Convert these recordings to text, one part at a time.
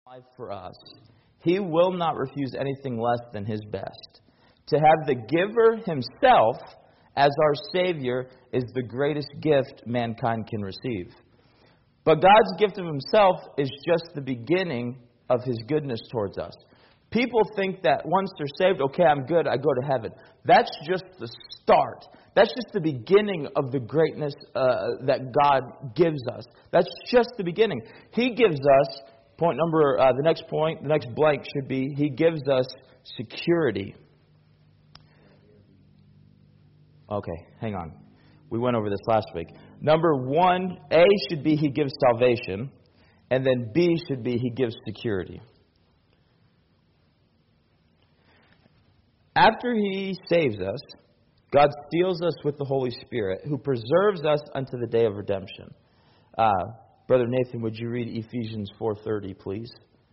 life for us, He will not refuse anything less than His best. To have the giver Himself as our Savior is the greatest gift mankind can receive. But God's gift of Himself is just the beginning of His goodness towards us. People think that once they're saved, okay, I'm good, I go to heaven. That's just the start. That's just the beginning of the greatness that God gives us. That's just the beginning. He gives us, the next blank should be, He gives us security. Okay, hang on. We went over this last week. Number 1, A should be He gives salvation. And then B should be He gives security. After He saves us, God seals us with the Holy Spirit, who preserves us unto the day of redemption. Brother Nathan, would you read Ephesians 4:30, please?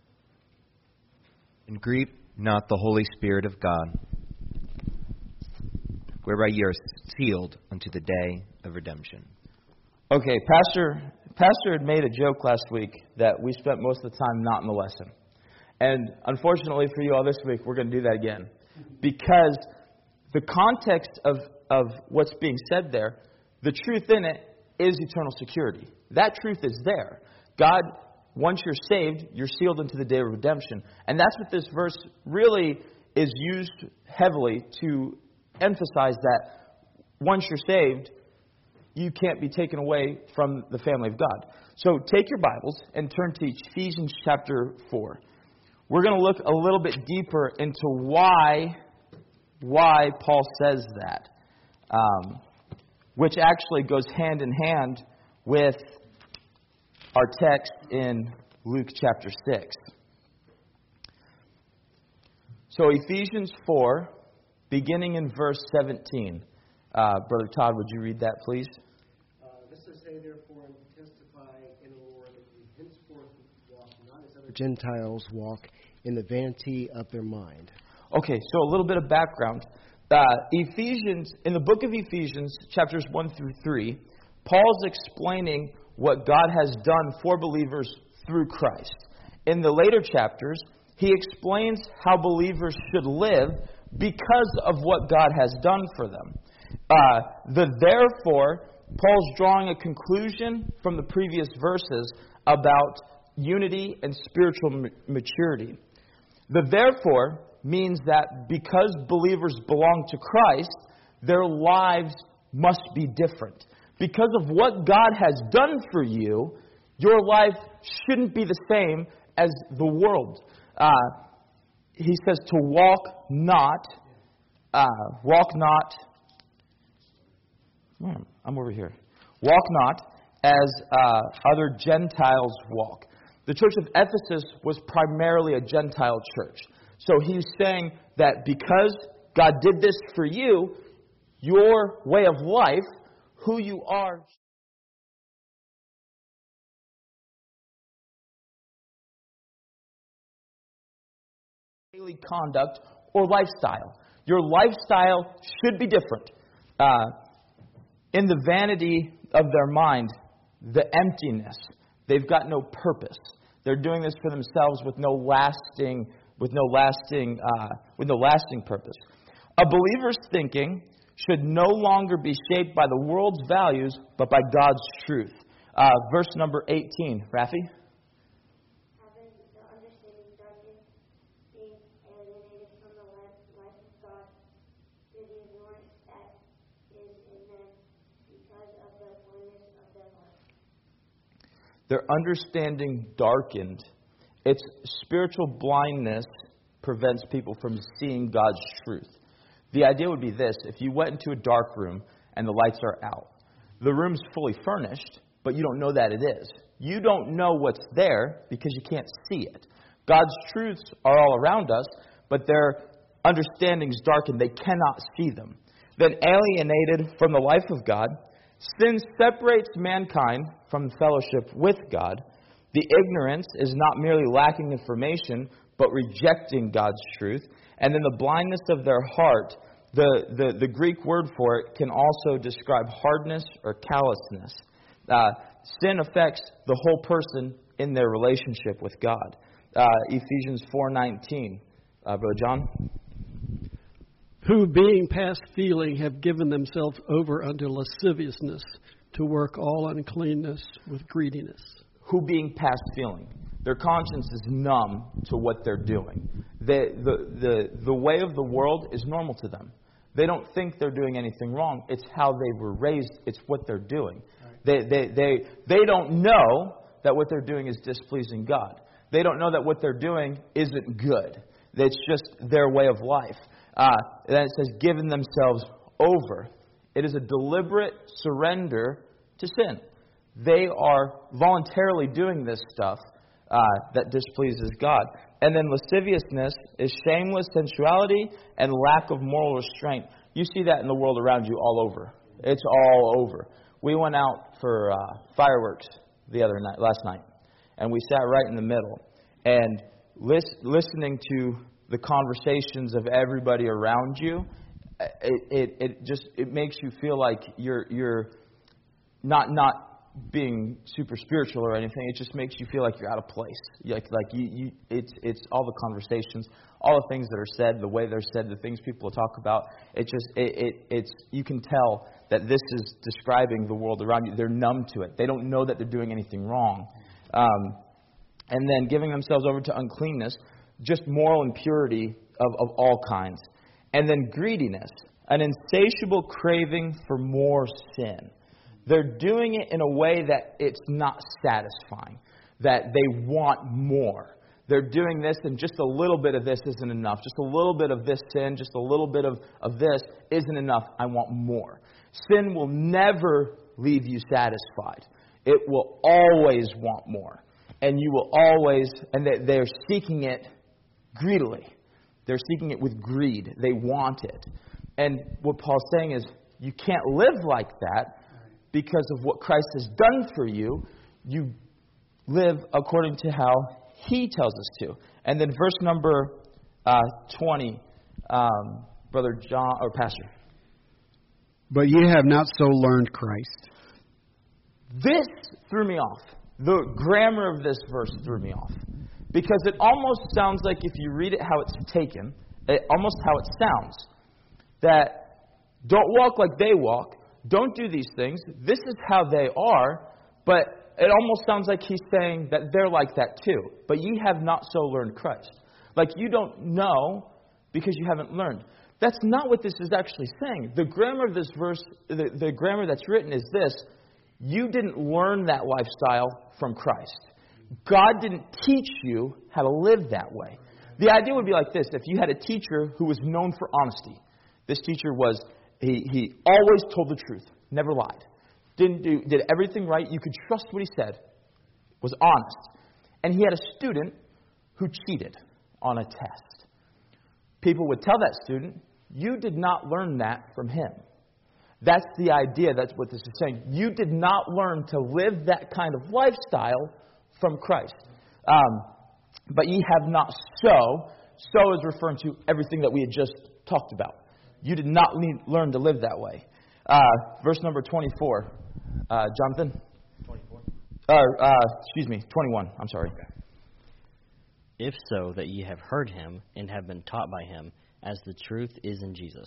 And grieve not the Holy Spirit of God, whereby ye are sealed unto the day of redemption. Okay, Pastor had made a joke last week that we spent most of the time not in the lesson. And unfortunately for you all this week, we're going to do that again. Because the context of what's being said there, the truth in it is eternal security. That truth is there. God, once you're saved, you're sealed into the day of redemption. And that's what this verse really is used heavily to emphasize, that once you're saved, you can't be taken away from the family of God. So take your Bibles and turn to Ephesians chapter 4. We're going to look a little bit deeper into why Paul says that, which actually goes hand in hand with our text in Luke chapter 6. So Ephesians 4, beginning in verse 17. Brother Todd, would you read that, please? This is say, therefore, and testify in the Lord that you henceforth walk not as other Gentiles walk, in the vanity of their mind. Okay, so a little bit of background. Ephesians, in the book of Ephesians, chapters 1 through 3, Paul's explaining what God has done for believers through Christ. In the later chapters, he explains how believers should live because of what God has done for them. Therefore, Paul's drawing a conclusion from the previous verses about unity and spiritual maturity. The therefore means that because believers belong to Christ, their lives must be different. Because of what God has done for you, your life shouldn't be the same as the world. He says to walk not. I'm over here. Walk not as other Gentiles walk. The church of Ephesus was primarily a Gentile church. So he's saying that because God did this for you, your way of life, who you are, daily conduct or lifestyle. Your lifestyle should be different. In the vanity of their mind, the emptiness, they've got no purpose. They're doing this for themselves with no lasting purpose. A believer's thinking should no longer be shaped by the world's values, but by God's truth. Verse number 18. Rafi? Having the understanding darkened, being alienated from the life of God through the ignorance that is in them because of the blindness of their heart. Their understanding darkened. It's spiritual blindness prevents people from seeing God's truth. The idea would be this: if you went into a dark room and the lights are out, the room's fully furnished, but you don't know that it is. You don't know what's there because you can't see it. God's truths are all around us, but their understanding's darkened. They cannot see them. Then alienated from the life of God, sin separates mankind from fellowship with God. The ignorance is not merely lacking information, but rejecting God's truth. And then the blindness of their heart, the Greek word for it can also describe hardness or callousness. Sin affects the whole person in their relationship with God. Ephesians 4:19. Brother John? Who, being past feeling, have given themselves over unto lasciviousness, to work all uncleanness with greediness. Who being past feeling. Their conscience is numb to what they're doing. The way of the world is normal to them. They don't think they're doing anything wrong. It's how they were raised. It's what they're doing. They don't know that what they're doing is displeasing God. They don't know that what they're doing isn't good. It's just their way of life. Then it says, given themselves over. It is a deliberate surrender to sin. They are voluntarily doing this stuff that displeases God. And then lasciviousness is shameless sensuality and lack of moral restraint. You see that in the world around you all over. It's all over. We went out for fireworks last night, and we sat right in the middle. And listening to the conversations of everybody around you, it makes you feel like you're not being super spiritual or anything. It just makes you feel like you're out of place. It's all the conversations, all the things that are said, the way they're said, the things people talk about. It's you can tell that this is describing the world around you. They're numb to it. They don't know that they're doing anything wrong. And then giving themselves over to uncleanness, just moral impurity of all kinds. And then greediness, an insatiable craving for more sin. They're doing it in a way that it's not satisfying, that they want more. They're doing this, and just a little bit of this isn't enough. Just a little bit of this sin, just a little bit of this isn't enough. I want more. Sin will never leave you satisfied. It will always want more. And you will always, and they're seeking it greedily. They're seeking it with greed. They want it. And what Paul's saying is, you can't live like that because of what Christ has done for you. You live according to how He tells us to. And then verse number 20, Brother John, or Pastor. But ye have not so learned Christ. This threw me off. The grammar of this verse threw me off. Because it almost sounds like, if you read it how it's taken, almost how it sounds, that don't walk like they walk, don't do these things, this is how they are, but it almost sounds like he's saying that they're like that too. But ye have not so learned Christ. Like you don't know because you haven't learned. That's not what this is actually saying. The grammar of this verse, the grammar that's written is this: you didn't learn that lifestyle from Christ. God didn't teach you how to live that way. The idea would be like this: if you had a teacher who was known for honesty, this teacher was, he always told the truth, never lied, did everything right, you could trust what he said, was honest. And he had a student who cheated on a test. People would tell that student, you did not learn that from him. That's the idea. That's what this is saying. You did not learn to live that kind of lifestyle from Christ. But ye have not so. So is referring to everything that we had just talked about. You did not learn to live that way. Verse number 24. Jonathan? 24? 21. I'm sorry. Okay. If so, that ye have heard him and have been taught by him, as the truth is in Jesus.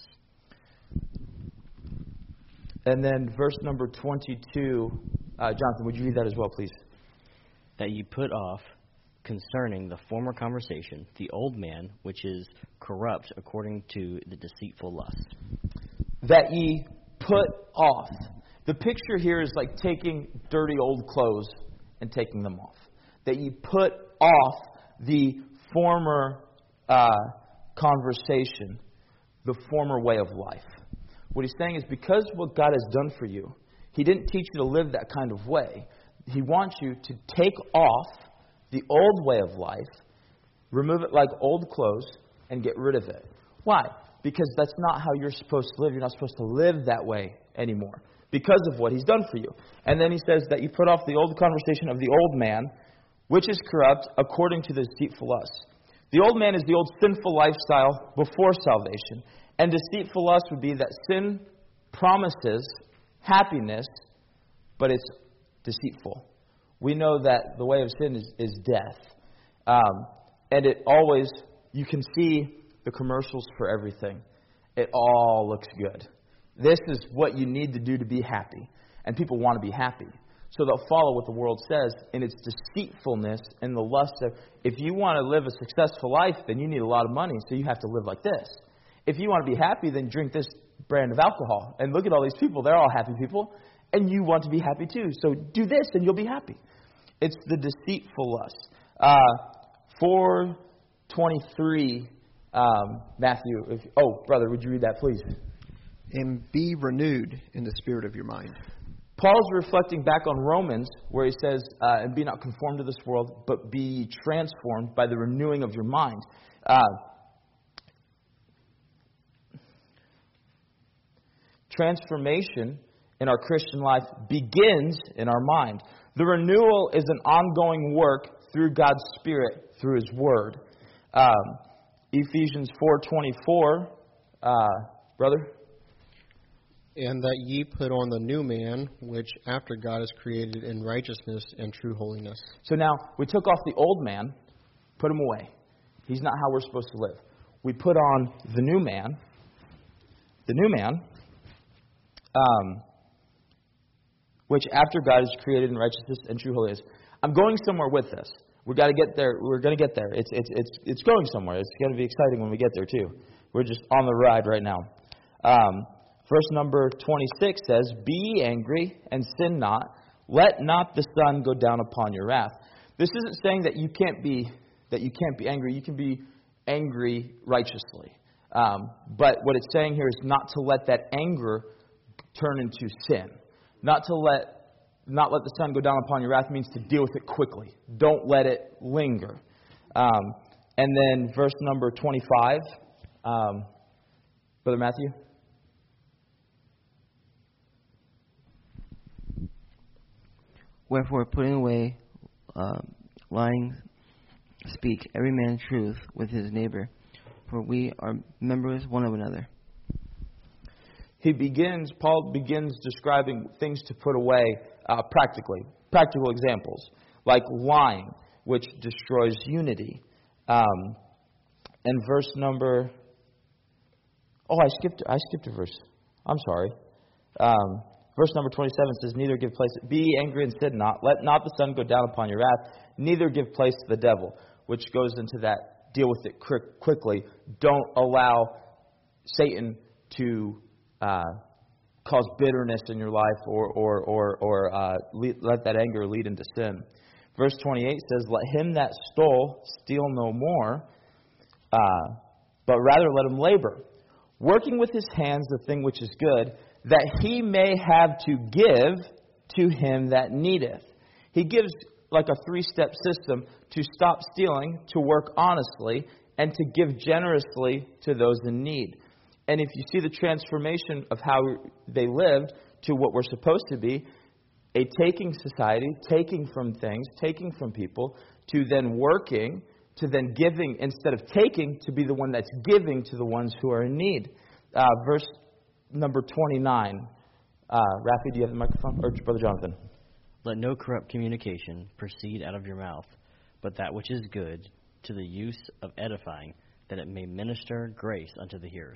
And then verse number 22. Jonathan, would you read that as well, please? That ye put off, concerning the former conversation, the old man, which is corrupt according to the deceitful lust. That ye put off. The picture here is like taking dirty old clothes and taking them off. That ye put off the former conversation, the former way of life. What he's saying is, because what God has done for you, He didn't teach you to live that kind of way. He wants you to take off the old way of life, remove it like old clothes, and get rid of it. Why? Because that's not how you're supposed to live. You're not supposed to live that way anymore because of what He's done for you. And then he says that you put off the old conversation of the old man, which is corrupt according to the deceitful lust. The old man is the old sinful lifestyle before salvation. And deceitful lust would be that sin promises happiness, but it's deceitful. We know that the way of sin is death. And it always, you can see the commercials for everything. It all looks good. This is what you need to do to be happy. And people want to be happy. So they'll follow what the world says in its deceitfulness and the lust of, if you want to live a successful life, then you need a lot of money, so you have to live like this. If you want to be happy, then drink this brand of alcohol. And look at all these people. They're all happy people. And you want to be happy too. So do this and you'll be happy. It's the deceitful lust. 4:23, Matthew. Brother, would you read that, please? And be renewed in the spirit of your mind. Paul's reflecting back on Romans, where he says, and be not conformed to this world, but be transformed by the renewing of your mind. Transformation in our Christian life begins in our mind. The renewal is an ongoing work through God's Spirit, through His Word. Ephesians 4:24, brother? And that ye put on the new man, which after God is created in righteousness and true holiness. So now, we took off the old man, put him away. He's not how we're supposed to live. We put on the new man. The new man, which after God is created in righteousness and true holiness. I'm going somewhere with this. We've got to get there. We're going to get there. It's going somewhere. It's going to be exciting when we get there, too. We're just on the ride right now. Verse number 26 says, be ye angry and sin not. Let not the sun go down upon your wrath. This isn't saying that you can't be angry. You can be angry righteously. But what it's saying here is not to let that anger turn into sin. Not let the sun go down upon your wrath means to deal with it quickly. Don't let it linger. And then verse number 25, Brother Matthew. Wherefore, putting away lying, speak every man truth with his neighbor, for we are members one of another. Paul begins describing things to put away practically. Practical examples, like lying, which destroys unity. And verse number... I skipped a verse. I'm sorry. Verse number 27 says, neither give place... Be angry and sin not. Let not the sun go down upon your wrath. Neither give place to the devil, which goes into that deal with it quickly. Don't allow Satan to cause bitterness in your life or let that anger lead into sin. Verse 28 says, let him that stole steal no more, but rather let him labor, working with his hands the thing which is good, that he may have to give to him that needeth. He gives like a 3-step system to stop stealing, to work honestly, and to give generously to those in need. And if you see the transformation of how they lived to what we're supposed to be, a taking society, taking from things, taking from people, to then working, to then giving, instead of taking, to be the one that's giving to the ones who are in need. Verse number 29. Rafi, do you have the microphone? Or Brother Jonathan? Let no corrupt communication proceed out of your mouth, but that which is good, to the use of edifying, that it may minister grace unto the hearers.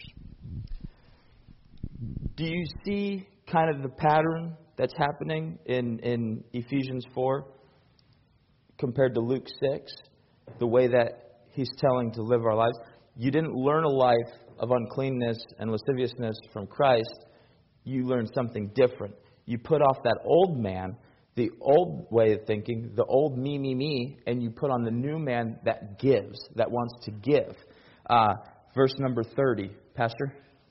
Do you see kind of the pattern that's happening in Ephesians 4 compared to Luke 6? The way that he's telling to live our lives. You didn't learn a life of uncleanness and lasciviousness from Christ. You learned something different. You put off that old man, the old way of thinking, the old me, and you put on the new man that gives, that wants to give. Verse number 30. Pastor?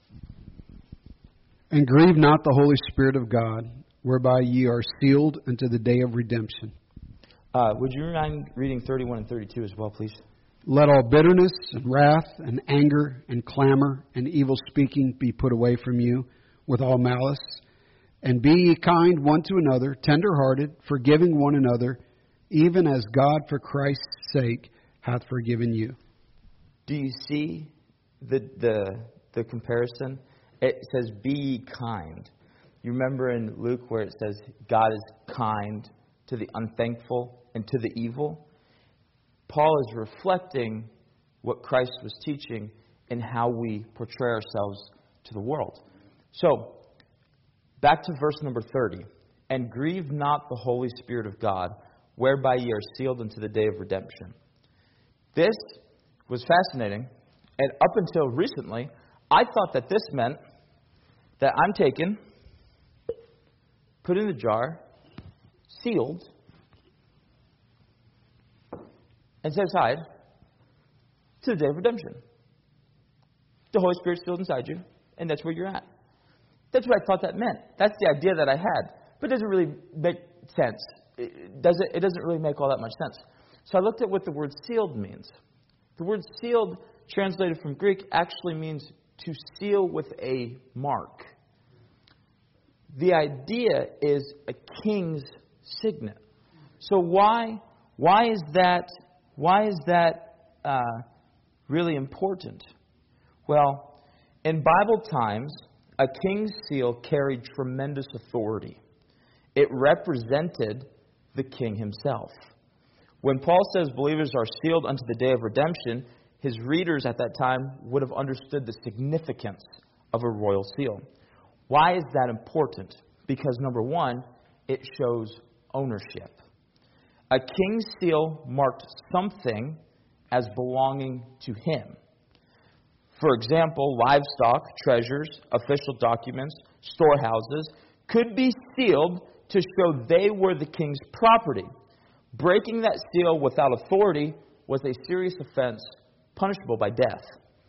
And grieve not the Holy Spirit of God, whereby ye are sealed unto the day of redemption. Would you mind reading 31 and 32 as well, please? Let all bitterness and wrath and anger and clamor and evil speaking be put away from you with all malice. And be ye kind one to another, tender-hearted, forgiving one another, even as God for Christ's sake hath forgiven you. Do you see the comparison? It says, be ye kind. You remember in Luke where it says, God is kind to the unthankful and to the evil? Paul is reflecting what Christ was teaching in how we portray ourselves to the world. So, back to verse number 30. And grieve not the Holy Spirit of God, whereby ye are sealed unto the day of redemption. This was fascinating. And up until recently, I thought that this meant that I'm taken, put in the jar, sealed, and set aside to the day of redemption. The Holy Spirit's sealed inside you, and that's where you're at. That's what I thought that meant. That's the idea that I had. But it doesn't really make sense. It doesn't really make all that much sense. So I looked at what the word sealed means. The word sealed, translated from Greek, actually means to seal with a mark. The idea is a king's signet. So why is that really important? Well, in Bible times, a king's seal carried tremendous authority. It represented the king himself. When Paul says believers are sealed unto the day of redemption, his readers at that time would have understood the significance of a royal seal. Why is that important? Because, number one, it shows ownership. A king's seal marked something as belonging to him. For example, livestock, treasures, official documents, storehouses could be sealed to show they were the king's property. Breaking that seal without authority was a serious offense punishable by death.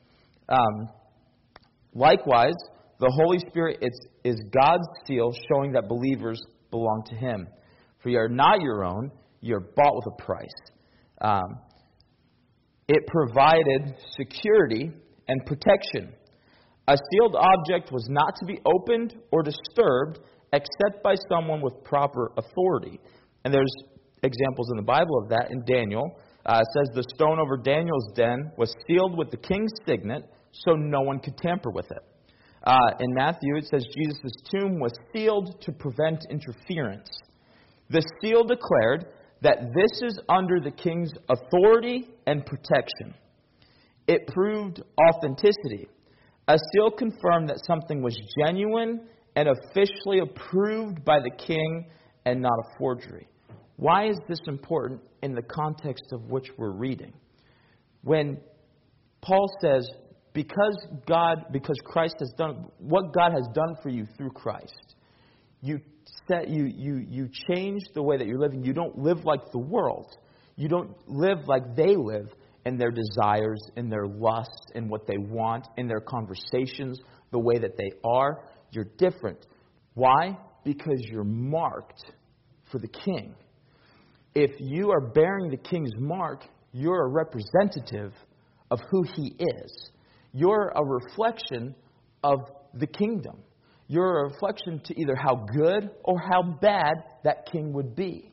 Likewise, the Holy Spirit is God's seal showing that believers belong to Him. For you are not your own, you are bought with a price. It provided security and protection. A sealed object was not to be opened or disturbed except by someone with proper authority. And there's examples in the Bible of that. In Daniel, it says the stone over Daniel's den was sealed with the king's signet so no one could tamper with it. In Matthew, it says Jesus' tomb was sealed to prevent interference. The seal declared that this is under the king's authority and protection. It proved authenticity. A seal confirmed that something was genuine and officially approved by the king and not a forgery. Why is this important in the context of which we're reading? When Paul says, because Christ has done what God has done for you through Christ, you change the way that you're living. You don't live like the world. You don't live like they live in their desires, in their lusts, in what they want, in their conversations, the way that they are. You're different. Why? Because you're marked for the king. If you are bearing the king's mark, you're a representative of who he is. You're a reflection of the kingdom. You're a reflection to either how good or how bad that king would be.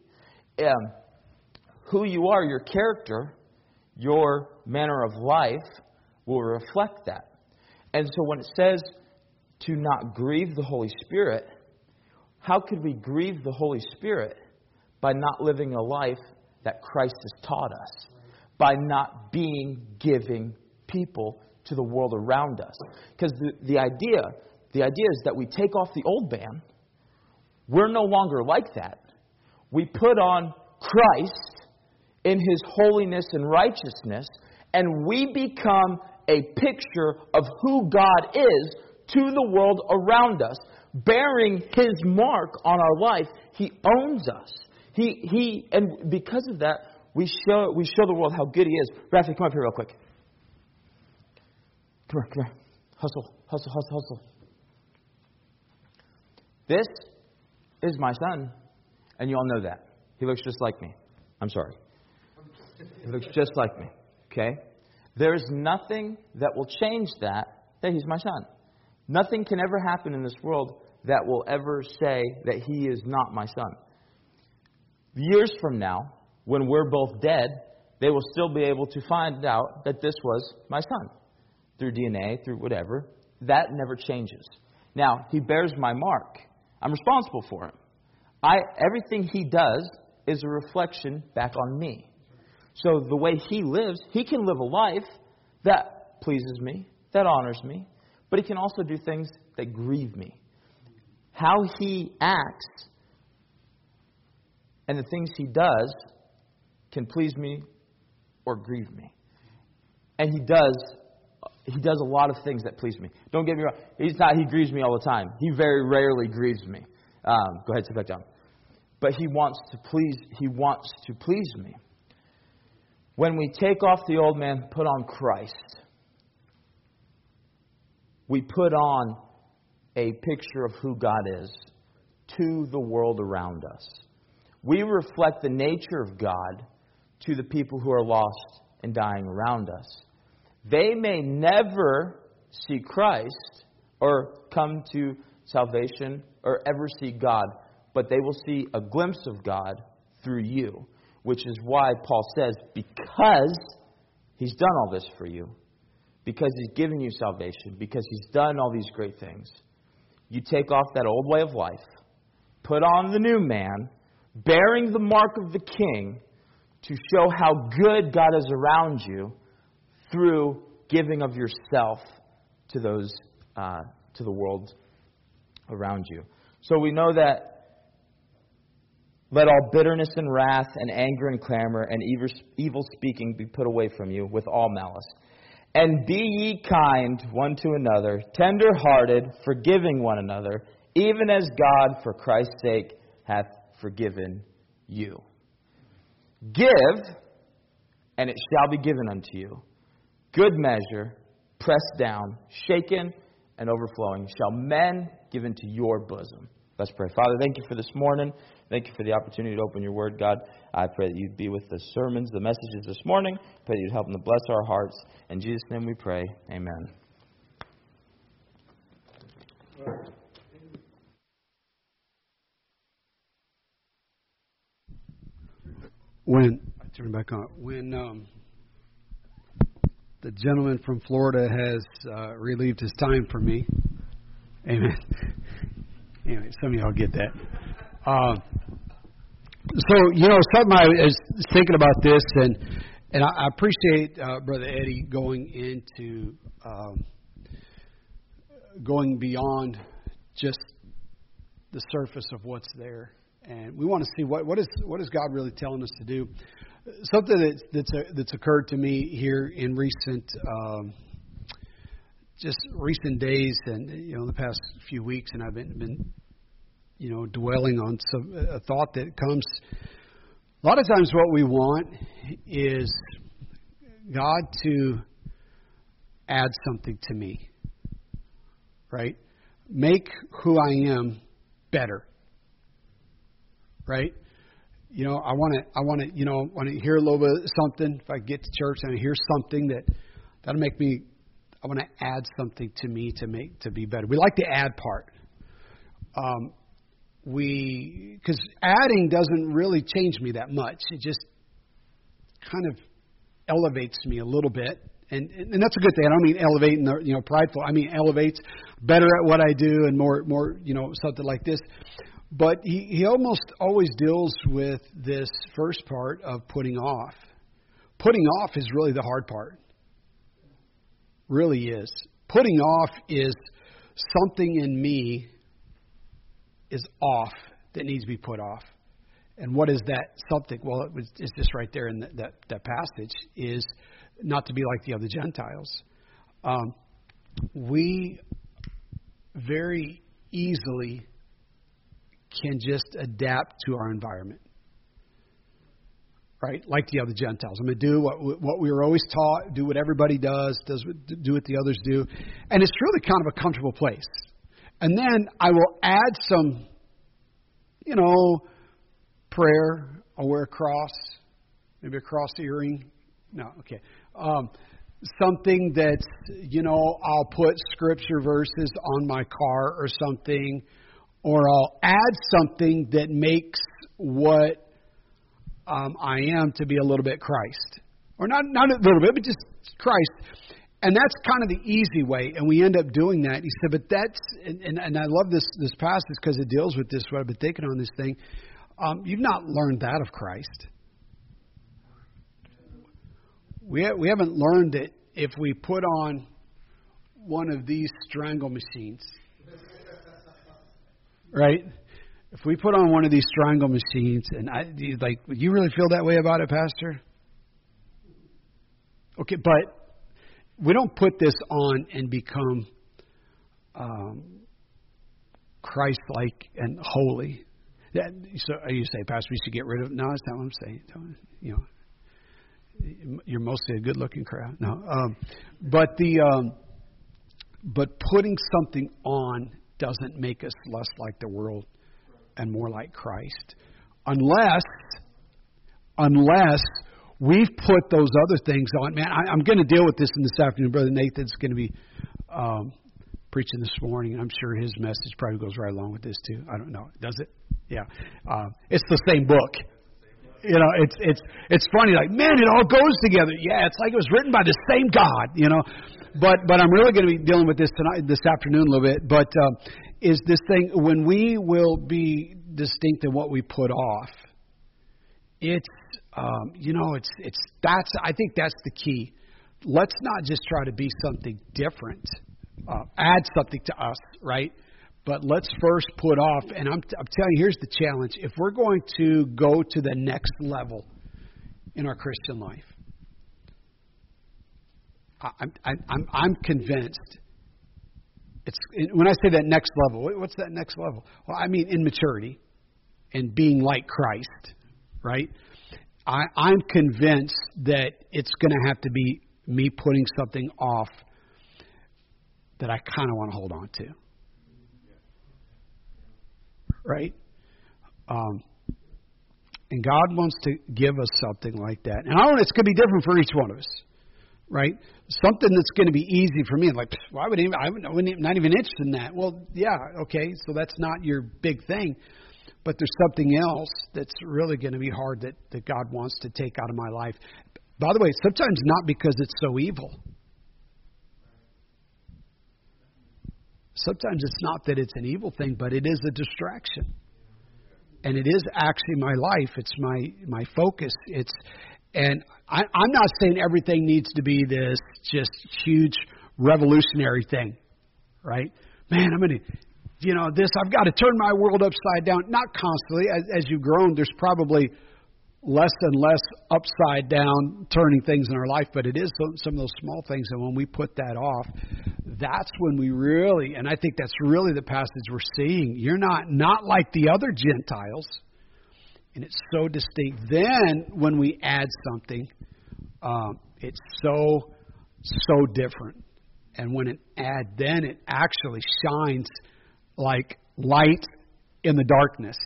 Who you are, your character, your manner of life will reflect that. And so when it says to not grieve the Holy Spirit, how could we grieve the Holy Spirit? By not living a life that Christ has taught us. By not giving people to the world around us. Because the idea is that we take off the old man. We're no longer like that. We put on Christ in His holiness and righteousness, and we become a picture of who God is to the world around us. Bearing His mark on our life, He owns us. And because of that, we show the world how good He is. Rafi, come up here real quick. Come here. Hustle. This is my son, and you all know that. He looks just like me. I'm sorry. He looks just like me. Okay? There is nothing that will change that he's my son. Nothing can ever happen in this world that will ever say that he is not my son. Years from now, when we're both dead, they will still be able to find out that this was my son. Through DNA, through whatever. That never changes. Now, he bears my mark. I'm responsible for him. Everything he does is a reflection back on me. So the way he lives, he can live a life that pleases me, that honors me, but he can also do things that grieve me. How he acts and the things he does can please me or grieve me. And he does a lot of things that please me. Don't get me wrong. He grieves me all the time. He very rarely grieves me. Go ahead, sit back down. But he wants to please me. When we take off the old man, put on Christ, we put on a picture of who God is to the world around us. We reflect the nature of God to the people who are lost and dying around us. They may never see Christ or come to salvation or ever see God, but they will see a glimpse of God through you, which is why Paul says, because he's done all this for you, because he's given you salvation, because he's done all these great things, you take off that old way of life, put on the new man, bearing the mark of the King, to show how good God is around you through giving of yourself to those, to the world around you. So we know that let all bitterness and wrath and anger and clamor and evil speaking be put away from you with all malice. And be ye kind one to another, tender-hearted, forgiving one another, even as God, for Christ's sake, hath forgiven you. Give, and it shall be given unto you. Good measure, pressed down, shaken, and overflowing, shall men give into your bosom. Let's pray. Father, thank you for this morning. Thank you for the opportunity to open your word, God. I pray that you'd be with the sermons, the messages this morning. I pray that you'd help them to bless our hearts. In Jesus' name we pray. Amen. When the gentleman from Florida has relieved his time for me, amen. Anyway, some of y'all get that. So, something I was thinking about this, and I appreciate Brother Eddie going beyond just the surface of what's there, and we want to see what is God really telling us to do. Something that's occurred to me here in recent days, and the past few weeks, and I've been dwelling on a thought that comes. A lot of times, what we want is God to add something to me, right? Make who I am better, right? I want to hear a little bit of something. If I get to church and I hear something that'll make me, I want to add something to me to be better. We like the add part. Because adding doesn't really change me that much. It just kind of elevates me a little bit, and that's a good thing. I don't mean elevate and prideful. I mean elevates, better at what I do, and more something like this. But he almost always deals with this first part of putting off. Putting off is really the hard part. Really is. Putting off is something in me is off that needs to be put off. And what is that something? Well, it's just right there in that passage, is not to be like the other Gentiles. We very easily can just adapt to our environment, right? Like the other Gentiles. I'm going to do what we were always taught, do what everybody does, do what the others do. And it's really kind of a comfortable place. And then I will add some, prayer. I'll wear a cross, maybe a cross earring. No, okay. Something that's, I'll put scripture verses on my car or something, or I'll add something that makes what I am to be a little bit Christ. Or not a little bit, but just Christ. And that's kind of the easy way, and we end up doing that. He said, but that's, and I love this passage because it deals with this, what I've been thinking on this thing. You've not learned that of Christ. We haven't learned that if we put on one of these strangle machines, right? If we put on one of these strangle machines, and you really feel that way about it, Pastor? Okay, but we don't put this on and become Christ-like and holy. So you say, Pastor, we should get rid of it. No, that's not what I'm saying. You're mostly a good-looking crowd. No, but putting something on doesn't make us less like the world and more like Christ, unless we've put those other things on. Man, I'm going to deal with this in this afternoon. Brother Nathan's going to be preaching this morning, and I'm sure his message probably goes right along with this too. I don't know. Does it? Yeah. It's the same book. It's funny. Like, man, it all goes together. Yeah, it's like it was written by the same God. But I'm really going to be dealing with this this afternoon a little bit. But is this thing when we will be distinct in what we put off? It's I think that's the key. Let's not just try to be something different, add something to us, right? But let's first put off, and I'm telling you, here's the challenge. If we're going to go to the next level in our Christian life, I'm convinced. When I say that next level, what's that next level? Well, I mean in maturity and being like Christ, right? I'm convinced that it's going to have to be me putting something off that I kind of want to hold on to. Right? And God wants to give us something like that. And it's going to be different for each one of us. Right? Something that's going to be easy for me. Like, why would I'm not even interested in that. Well, yeah, okay, so that's not your big thing. But there's something else that's really going to be hard that God wants to take out of my life. By the way, sometimes not because it's so evil. Sometimes it's not that it's an evil thing, but it is a distraction. And it is actually my life. It's my focus. And I'm not saying everything needs to be this just huge revolutionary thing, right? Man, I'm going to, I've got to turn my world upside down. Not constantly. As you've grown, there's probably less and less upside down turning things in our life, but it is some of those small things. And when we put that off, that's when we really, and I think that's really the passage we're seeing. You're not like the other Gentiles, and it's so distinct. Then when we add something, it's so different. And when then it actually shines like light in the darkness.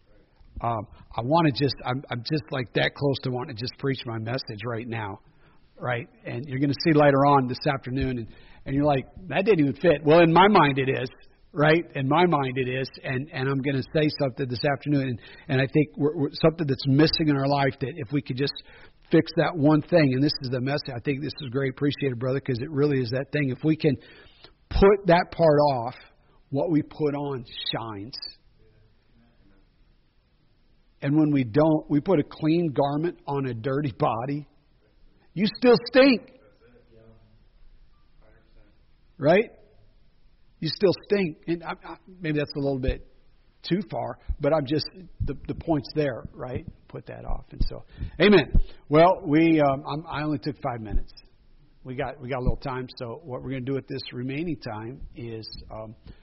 I'm just like that close to wanting to just preach my message right now, right? And you're going to see later on this afternoon, and you're like, that didn't even fit. Well, in my mind it is, right? In my mind it is, and I'm going to say something this afternoon, and I think we're something that's missing in our life that if we could just fix that one thing, and this is the message. I think this is great. Appreciate it, brother, because it really is that thing. If we can put that part off, what we put on shines. And when we don't, we put a clean garment on a dirty body, you still stink. Right? You still stink. And maybe that's a little bit too far, but I'm just, the point's there, right? Put that off. And so, amen. Well, I only took 5 minutes. We got a little time, so what we're going to do with this remaining time is